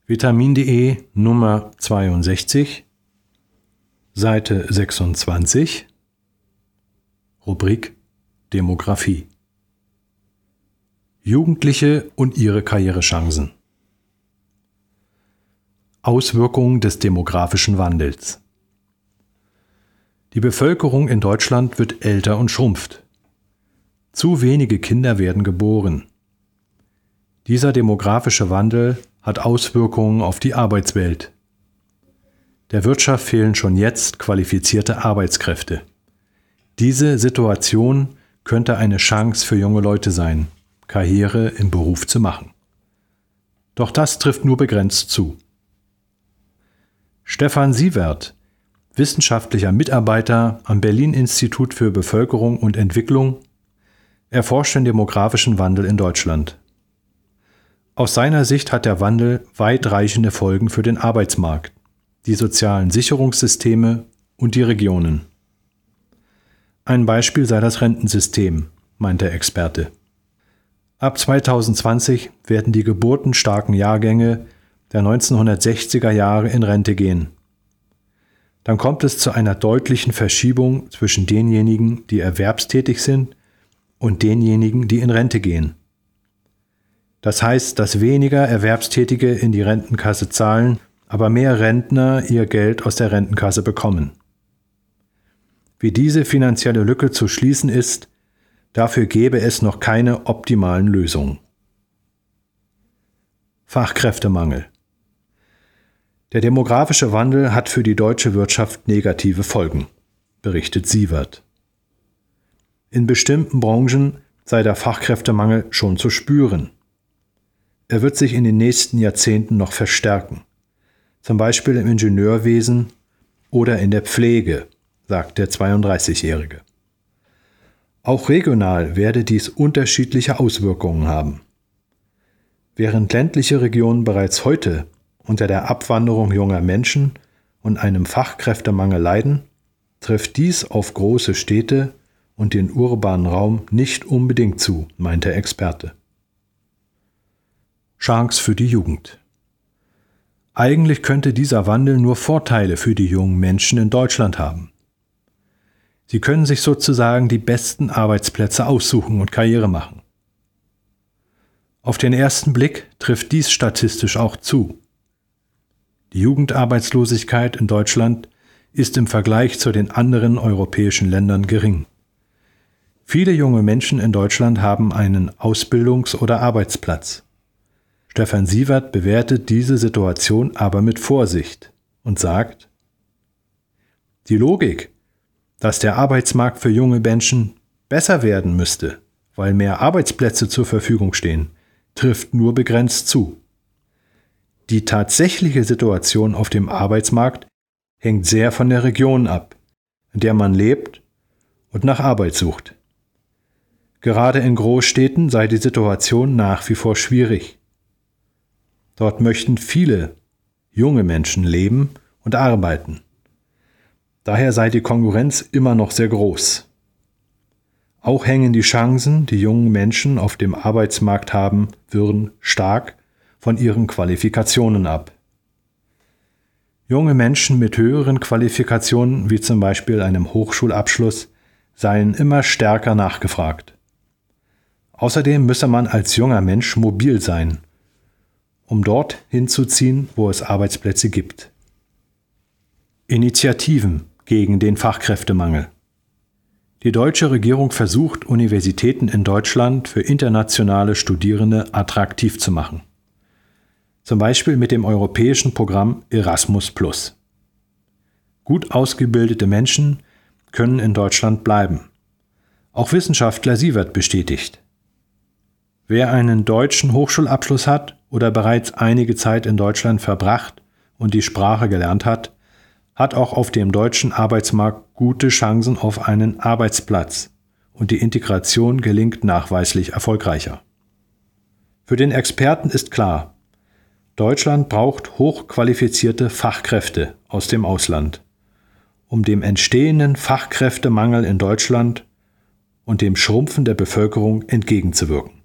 Vitamin.de Nummer 62, Seite 26, Rubrik Demografie. Jugendliche und ihre Karrierechancen. Auswirkungen des demografischen Wandels. Die Bevölkerung in Deutschland wird älter und schrumpft. Zu wenige Kinder werden geboren. Dieser demografische Wandel hat Auswirkungen auf die Arbeitswelt. Der Wirtschaft fehlen schon jetzt qualifizierte Arbeitskräfte. Diese Situation könnte eine Chance für junge Leute sein, Karriere im Beruf zu machen. Doch das trifft nur begrenzt zu. Stefan Siewert, wissenschaftlicher Mitarbeiter am Berlin-Institut für Bevölkerung und Entwicklung, erforscht den demografischen Wandel in Deutschland. Aus seiner Sicht hat der Wandel weitreichende Folgen für den Arbeitsmarkt, die sozialen Sicherungssysteme und die Regionen. Ein Beispiel sei das Rentensystem, meint der Experte. Ab 2020 werden die geburtenstarken Jahrgänge der 1960er Jahre in Rente gehen. Dann kommt es zu einer deutlichen Verschiebung zwischen denjenigen, die erwerbstätig sind, und denjenigen, die in Rente gehen. Das heißt, dass weniger Erwerbstätige in die Rentenkasse zahlen, aber mehr Rentner ihr Geld aus der Rentenkasse bekommen. Wie diese finanzielle Lücke zu schließen ist, dafür gäbe es noch keine optimalen Lösungen. Fachkräftemangel. Der demografische Wandel hat für die deutsche Wirtschaft negative Folgen, berichtet Siewert. In bestimmten Branchen sei der Fachkräftemangel schon zu spüren. Er wird sich in den nächsten Jahrzehnten noch verstärken, zum Beispiel im Ingenieurwesen oder in der Pflege, sagt der 32-Jährige. Auch regional werde dies unterschiedliche Auswirkungen haben. Während ländliche Regionen bereits heute unter der Abwanderung junger Menschen und einem Fachkräftemangel leiden, trifft dies auf große Städte und den urbanen Raum nicht unbedingt zu, meint der Experte. Chance für die Jugend. Eigentlich könnte dieser Wandel nur Vorteile für die jungen Menschen in Deutschland haben. Sie können sich sozusagen die besten Arbeitsplätze aussuchen und Karriere machen. Auf den ersten Blick trifft dies statistisch auch zu. Die Jugendarbeitslosigkeit in Deutschland ist im Vergleich zu den anderen europäischen Ländern gering. Viele junge Menschen in Deutschland haben einen Ausbildungs- oder Arbeitsplatz. Stefan Siewert bewertet diese Situation aber mit Vorsicht und sagt: Die Logik, dass der Arbeitsmarkt für junge Menschen besser werden müsste, weil mehr Arbeitsplätze zur Verfügung stehen, trifft nur begrenzt zu. Die tatsächliche Situation auf dem Arbeitsmarkt hängt sehr von der Region ab, in der man lebt und nach Arbeit sucht. Gerade in Großstädten sei die Situation nach wie vor schwierig. Dort möchten viele junge Menschen leben und arbeiten. Daher sei die Konkurrenz immer noch sehr groß. Auch hängen die Chancen, die jungen Menschen auf dem Arbeitsmarkt haben würden, stark von ihren Qualifikationen ab. Junge Menschen mit höheren Qualifikationen, wie zum Beispiel einem Hochschulabschluss, seien immer stärker nachgefragt. Außerdem müsse man als junger Mensch mobil sein, um dort hinzuziehen, wo es Arbeitsplätze gibt. Initiativen gegen den Fachkräftemangel. Die deutsche Regierung versucht, Universitäten in Deutschland für internationale Studierende attraktiv zu machen. Zum Beispiel mit dem europäischen Programm Erasmus+. Gut ausgebildete Menschen können in Deutschland bleiben. Auch Wissenschaftler Siewert bestätigt: Wer einen deutschen Hochschulabschluss hat oder bereits einige Zeit in Deutschland verbracht und die Sprache gelernt hat, hat auch auf dem deutschen Arbeitsmarkt gute Chancen auf einen Arbeitsplatz und die Integration gelingt nachweislich erfolgreicher. Für den Experten ist klar: Deutschland braucht hochqualifizierte Fachkräfte aus dem Ausland, um dem entstehenden Fachkräftemangel in Deutschland und dem Schrumpfen der Bevölkerung entgegenzuwirken.